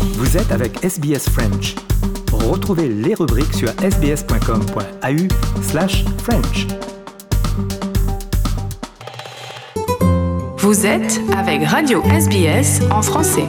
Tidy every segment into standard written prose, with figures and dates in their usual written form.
Vous êtes avec SBS French. Retrouvez les rubriques sur sbs.com.au/French. Vous êtes avec Radio SBS en français.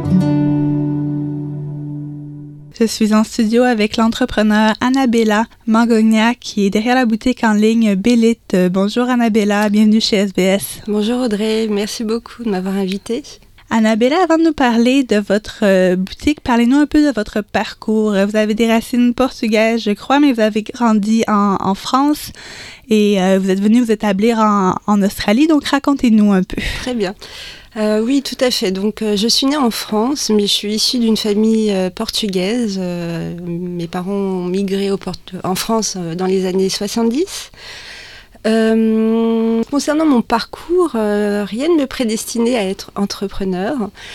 Je suis en studio avec l'entrepreneur Annabella Mangogna qui est derrière la boutique en ligne Bélit. Bonjour Annabella, bienvenue chez SBS. Bonjour Audrey, merci beaucoup de m'avoir invitée. Annabella, avant de nous parler de votre boutique, parlez-nous un peu de votre parcours. Vous avez des racines portugaises, je crois, mais vous avez grandi en France et vous êtes venu vous établir en Australie, donc racontez-nous un peu. Très bien. Oui, tout à fait. Donc, je suis née en France, mais je suis issue d'une famille portugaise. Mes parents ont migré en France dans les années 70. Concernant mon parcours, rien ne me prédestinait à être entrepreneur.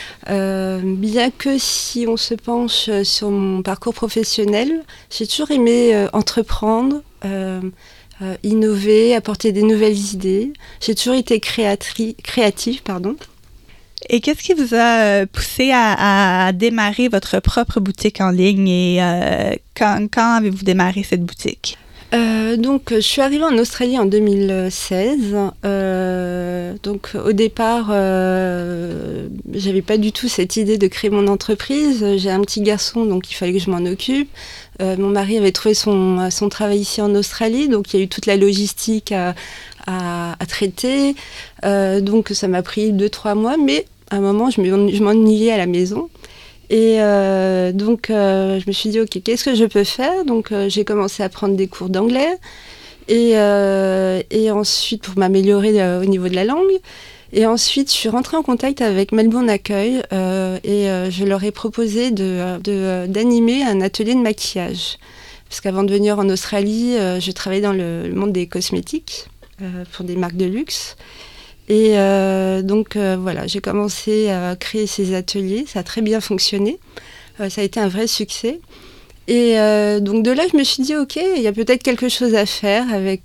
Bien que si on se penche sur mon parcours professionnel, j'ai toujours aimé entreprendre, innover, apporter des nouvelles idées. J'ai toujours été créative. Et qu'est-ce qui vous a poussé à démarrer votre propre boutique en ligne et quand avez-vous démarré cette boutique? Donc, je suis arrivée en Australie en 2016. Donc, au départ, j'avais pas du tout cette idée de créer mon entreprise. J'ai un petit garçon, donc il fallait que je m'en occupe. Mon mari avait trouvé son travail ici en Australie, donc il y a eu toute la logistique à traiter. Donc, ça m'a pris 2-3 mois, mais à un moment, je m'ennuyais à la maison. Et donc, je me suis dit, OK, qu'est-ce que je peux faire? Donc, j'ai commencé à prendre des cours d'anglais et ensuite, pour m'améliorer au niveau de la langue. Et ensuite, je suis rentrée en contact avec Melbourne Accueil et je leur ai proposé d'animer un atelier de maquillage. Parce qu'avant de venir en Australie, je travaillais dans le monde des cosmétiques pour des marques de luxe. Et donc voilà, j'ai commencé à créer ces ateliers, ça a très bien fonctionné, ça a été un vrai succès. Et donc de là, je me suis dit, OK, il y a peut-être quelque chose à faire avec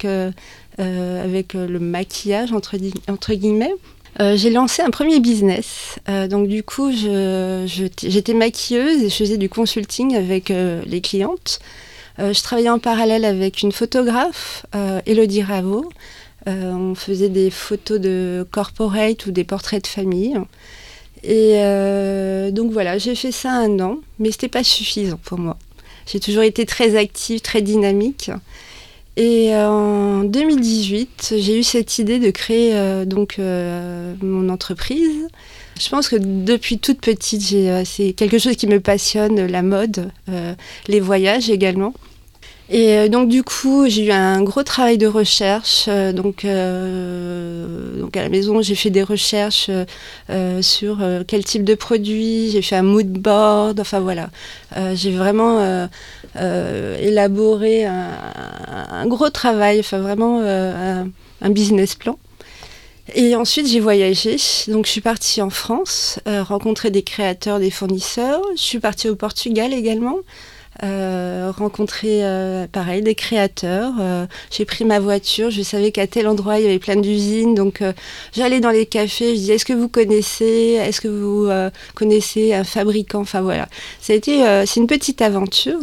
le maquillage, entre guillemets. J'ai lancé un premier business, donc du coup, j'étais maquilleuse et je faisais du consulting avec les clientes. Je travaillais en parallèle avec une photographe, Élodie Raveau. On faisait des photos de corporate ou des portraits de famille. Et donc voilà, j'ai fait ça 1 an, mais c'était pas suffisant pour moi. J'ai toujours été très active, très dynamique. Et en 2018, j'ai eu cette idée de créer mon entreprise. Je pense que depuis toute petite, c'est quelque chose qui me passionne, la mode, les voyages également. Et donc du coup, j'ai eu un gros travail de recherche. Donc à la maison, j'ai fait des recherches sur quel type de produit. J'ai fait un mood board. Enfin voilà, j'ai vraiment élaboré un gros travail. Enfin vraiment un business plan. Et ensuite, j'ai voyagé. Donc je suis partie en France, rencontrer des créateurs, des fournisseurs. Je suis partie au Portugal également. Rencontrer pareil des créateurs. J'ai pris ma voiture, je savais qu'à tel endroit il y avait plein d'usines, donc j'allais dans les cafés, je disais est-ce que vous connaissez un fabricant, enfin voilà, c'est une petite aventure.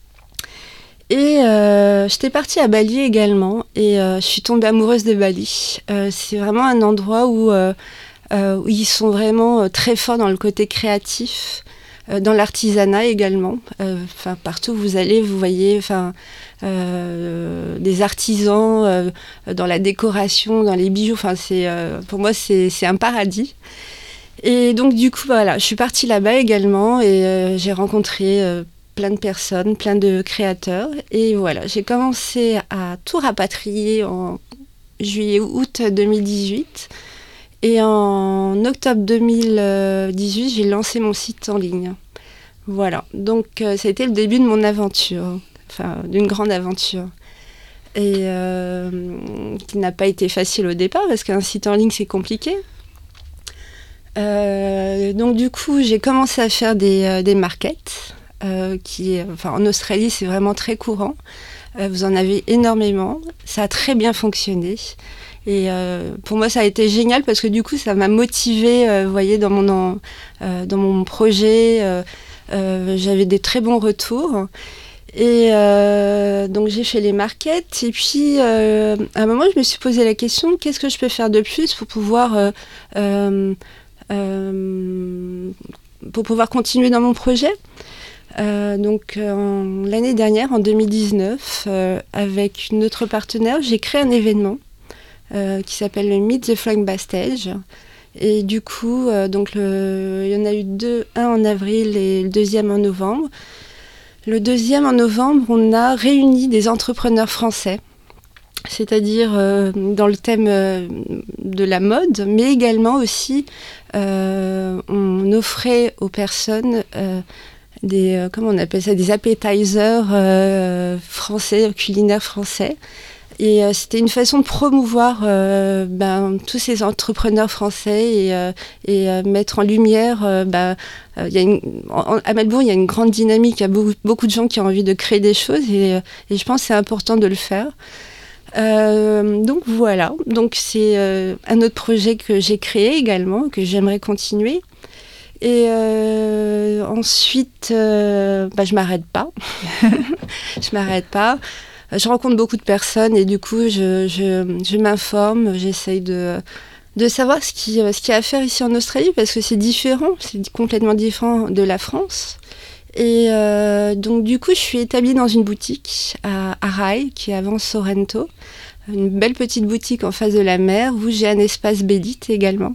Et j'étais partie à Bali également et je suis tombée amoureuse de Bali. C'est vraiment un endroit où ils sont vraiment très forts dans le côté créatif. Dans l'artisanat également. Partout où vous allez, vous voyez des artisans dans la décoration, dans les bijoux. Pour moi, c'est un paradis. Et donc, du coup, voilà, je suis partie là-bas également et j'ai rencontré plein de personnes, plein de créateurs. Et voilà, j'ai commencé à tout rapatrier en juillet-août 2018. Et en octobre 2018, j'ai lancé mon site en ligne. Voilà, donc ça a été le début de mon aventure, d'une grande aventure. Et qui n'a pas été facile au départ, parce qu'un site en ligne, c'est compliqué. Donc du coup, j'ai commencé à faire des markets, en Australie, c'est vraiment très courant. Vous en avez énormément, ça a très bien fonctionné. Et pour moi, ça a été génial parce que du coup, ça m'a motivée, vous voyez, dans mon projet. j'avais des très bons retours. Et donc j'ai fait les markets et puis à un moment je me suis posé la question, qu'est-ce que je peux faire de plus pour pouvoir continuer dans mon projet. L'année dernière, en 2019, avec une autre partenaire, j'ai créé un événement qui s'appelle le Meet the Flying Bastage. Et du coup, il y en a eu un en avril et le deuxième en novembre. Le deuxième en novembre, on a réuni des entrepreneurs français, c'est-à-dire dans le thème de la mode, mais également aussi, on offrait aux personnes des appetizers français, culinaires français. Et c'était une façon de promouvoir tous ces entrepreneurs français et mettre en lumière. À Melbourne, il y a une grande dynamique, il y a beaucoup de gens qui ont envie de créer des choses et je pense que c'est important de le faire. Donc voilà, donc c'est un autre projet que j'ai créé également, que j'aimerais continuer. Et ensuite, je m'arrête pas. Je m'arrête pas. Je rencontre beaucoup de personnes et du coup, je m'informe, j'essaye de savoir ce qu'il y a à faire ici en Australie parce que c'est différent, c'est complètement différent de la France. Et donc du coup, je suis établie dans une boutique à Arai, qui est avant Sorrento, une belle petite boutique en face de la mer où j'ai un espace Bédite également.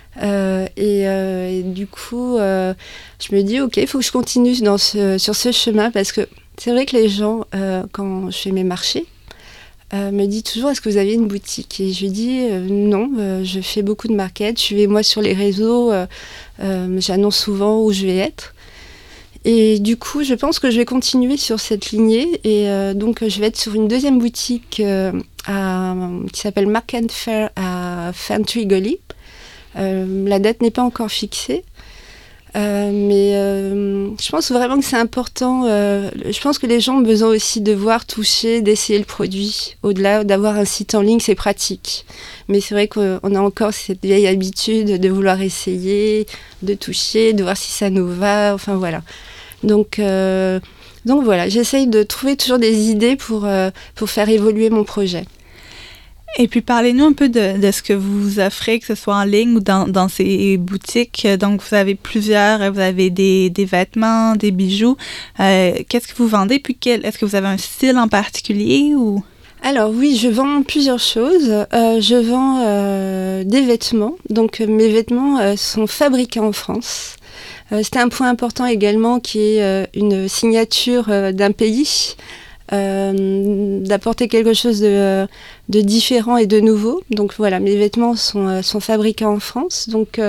Et du coup, je me dis, ok, il faut que je continue sur ce chemin parce que c'est vrai que les gens, quand je fais mes marchés, me disent toujours, est-ce que vous avez une boutique ? Et je dis, non, je fais beaucoup de market, suivez-moi sur les réseaux, j'annonce souvent où je vais être. Et du coup, je pense que je vais continuer sur cette lignée et donc je vais être sur une deuxième boutique qui s'appelle Mark and Fair à Ferntree Gully. La date n'est pas encore fixée. Mais je pense vraiment que c'est important. Je pense que les gens ont besoin aussi de voir, toucher, d'essayer le produit. Au-delà d'avoir un site en ligne, c'est pratique. Mais c'est vrai qu'on a encore cette vieille habitude de vouloir essayer, de toucher, de voir si ça nous va. Enfin voilà. Donc voilà, j'essaye de trouver toujours des idées pour faire évoluer mon projet. Et puis, parlez-nous un peu de ce que vous offrez, que ce soit en ligne ou dans ces boutiques. Donc, vous avez vous avez des vêtements, des bijoux. Qu'est-ce que vous vendez? Puis, est-ce que vous avez un style en particulier ou... Alors oui, je vends plusieurs choses. Je vends des vêtements. Donc, mes vêtements sont fabriqués en France. C'était un point important également qui est une signature d'un pays. D'apporter quelque chose de différent et de nouveau. Donc voilà, mes vêtements sont fabriqués en France. Donc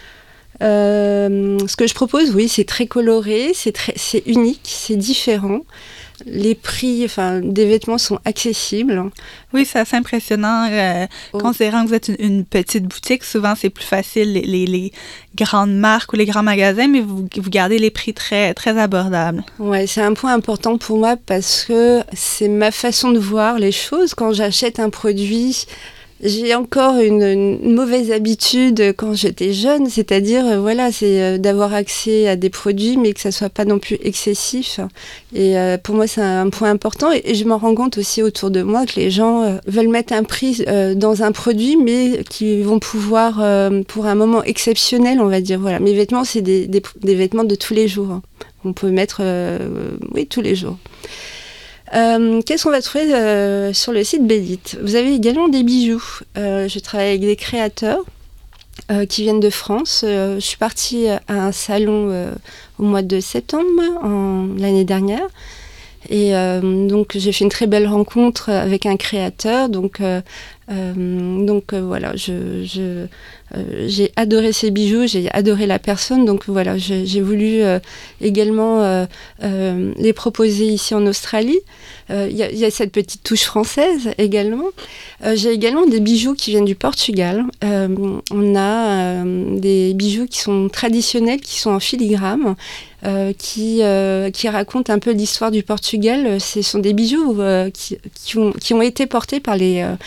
ce que je propose, oui, c'est très coloré, c'est unique, c'est différent. Les prix des vêtements sont accessibles. Oui, c'est assez impressionnant. Considérant que vous êtes une petite boutique, souvent c'est plus facile les grandes marques ou les grands magasins, mais vous gardez les prix très, très abordables. Ouais, c'est un point important pour moi parce que c'est ma façon de voir les choses. Quand j'achète un produit, j'ai encore une mauvaise habitude quand j'étais jeune, c'est-à-dire c'est d'avoir accès à des produits mais que ça soit pas non plus excessif. Et pour moi c'est un point important et je m'en rends compte aussi autour de moi que les gens veulent mettre un prix dans un produit mais qui vont pouvoir pour un moment exceptionnel, on va dire. Voilà, mes vêtements c'est des vêtements de tous les jours. On peut mettre tous les jours. Qu'est-ce qu'on va trouver sur le site Bédite ? Vous avez également des bijoux. Je travaille avec des créateurs qui viennent de France. Je suis partie à un salon au mois de septembre l'année dernière. Et donc j'ai fait une très belle rencontre avec un créateur. Donc voilà, j'ai adoré ces bijoux, j'ai adoré la personne. Donc voilà, j'ai voulu également les proposer ici en Australie. Il y a cette petite touche française également. J'ai également des bijoux qui viennent du Portugal. On a des bijoux qui sont traditionnels, qui sont en filigrane, qui racontent un peu l'histoire du Portugal. Ce sont des bijoux qui ont été portés par les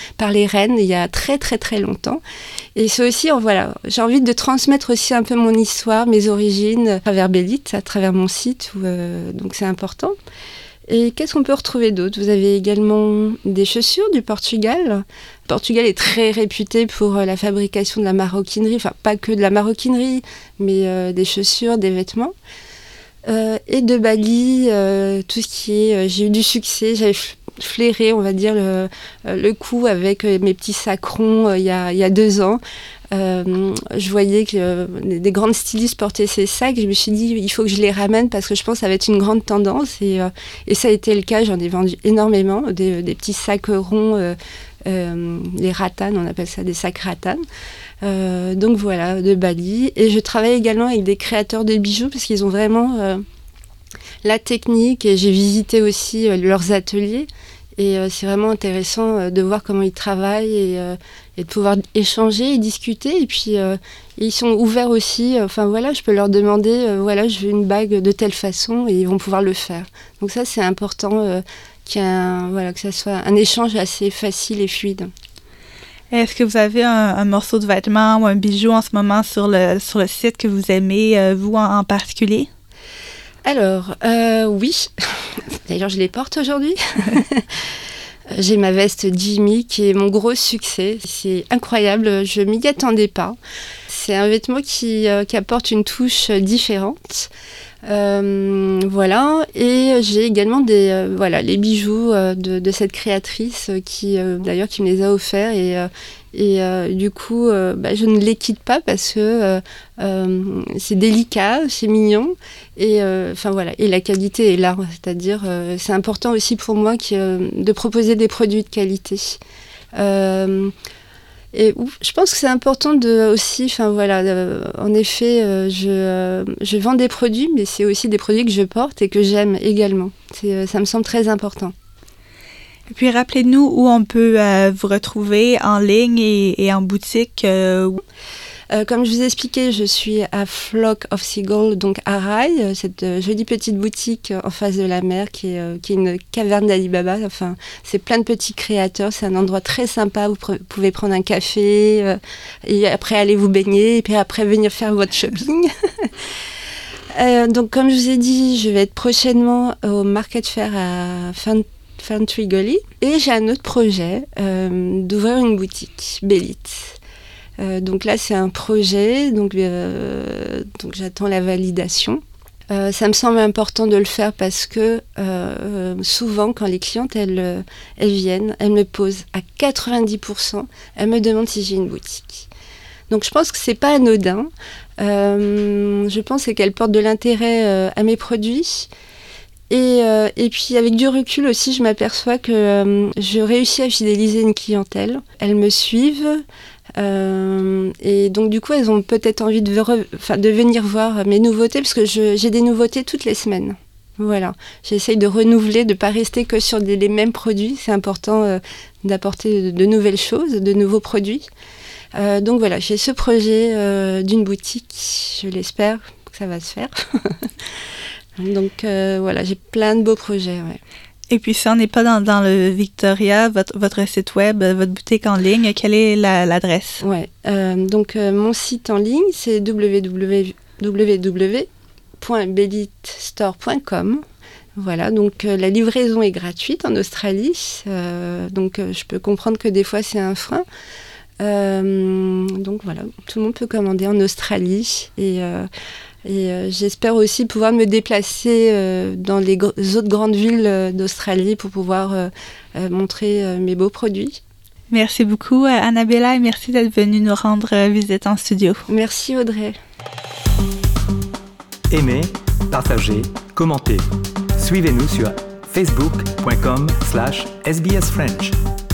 Rennes il y a très très très longtemps. Et c'est aussi, voilà, j'ai envie de transmettre aussi un peu mon histoire, mes origines à travers Bélite, à travers mon site, donc c'est important. Et qu'est-ce qu'on peut retrouver d'autre ? Vous avez également des chaussures du Portugal. Le Portugal est très réputé pour la fabrication de la maroquinerie, enfin pas que de la maroquinerie, mais des chaussures, des vêtements. Et de Bali, tout ce qui est... j'ai eu du succès, j'avais flairé, on va dire, le coup avec mes petits sacs ronds il y a 2 ans. Je voyais que des grandes stylistes portaient ces sacs. Je me suis dit, il faut que je les ramène parce que je pense que ça va être une grande tendance. Et ça a été le cas. J'en ai vendu énormément. Des petits sacs ronds, les rattan, on appelle ça des sacs rattan. Donc voilà, de Bali. Et je travaille également avec des créateurs de bijoux parce qu'ils ont vraiment la technique. Et j'ai visité aussi leurs ateliers. Et c'est vraiment intéressant de voir comment ils travaillent et de pouvoir échanger et discuter. Et puis, ils sont ouverts aussi. Enfin, voilà, je peux leur demander, voilà, je veux une bague de telle façon et ils vont pouvoir le faire. Donc ça, c'est important que ça soit un échange assez facile et fluide. Est-ce que vous avez un morceau de vêtement ou un bijou en ce moment sur le site que vous aimez, vous en particulier? Alors, oui. D'ailleurs, je les porte aujourd'hui. J'ai ma veste Jimmy qui est mon gros succès. C'est incroyable, je m'y attendais pas. C'est un vêtement qui apporte une touche différente. Voilà. Et j'ai également les bijoux de cette créatrice qui me les a offerts. Et du coup, je ne les quitte pas parce que c'est délicat, c'est mignon. Et et la qualité est là. C'est-à-dire, c'est important aussi pour moi de proposer des produits de qualité. Et je pense que c'est important en effet, je vends des produits, mais c'est aussi des produits que je porte et que j'aime également. Ça me semble très important. Et puis, rappelez-nous où on peut vous retrouver en ligne et en boutique. Comme je vous ai expliqué, je suis à Flock of Seagull, donc à Rail, cette jolie petite boutique en face de la mer qui est une caverne d'Alibaba. Enfin, c'est plein de petits créateurs, c'est un endroit très sympa. Vous pouvez prendre un café et après aller vous baigner et puis après venir faire votre shopping. Donc, comme je vous ai dit, je vais être prochainement au Market Fair à Ferntree Gully et j'ai un autre projet d'ouvrir une boutique, Bélite. Donc là, c'est un projet, donc j'attends la validation. Ça me semble important de le faire parce que souvent, quand les clientes elles viennent, elles me posent à 90%, elles me demandent si j'ai une boutique. Donc je pense que c'est pas anodin. Je pense qu'elles portent de l'intérêt à mes produits. Et puis avec du recul aussi, je m'aperçois que je réussis à fidéliser une clientèle. Elles me suivent. Et donc du coup elles ont peut-être envie de venir voir mes nouveautés parce que j'ai des nouveautés toutes les semaines. Voilà, j'essaye de renouveler, de ne pas rester que sur les mêmes produits. C'est important d'apporter de nouvelles choses, de nouveaux produits. Donc voilà, j'ai ce projet d'une boutique, je l'espère que ça va se faire. Donc j'ai plein de beaux projets. Ouais. Et puis, si on n'est pas dans le Victoria, votre site web, votre boutique en ligne, quelle est l'adresse? Ouais. Donc, mon site en ligne, c'est www.belitestore.com. Voilà, donc la livraison est gratuite en Australie. Donc, je peux comprendre que des fois, c'est un frein. Donc, voilà, tout le monde peut commander en Australie. Et j'espère aussi pouvoir me déplacer dans les autres grandes villes d'Australie pour pouvoir montrer mes beaux produits. Merci beaucoup, Annabella, et merci d'être venue nous rendre visite en studio. Merci, Audrey. Aimez, partagez, commentez. Suivez-nous sur facebook.com/sbsfrench.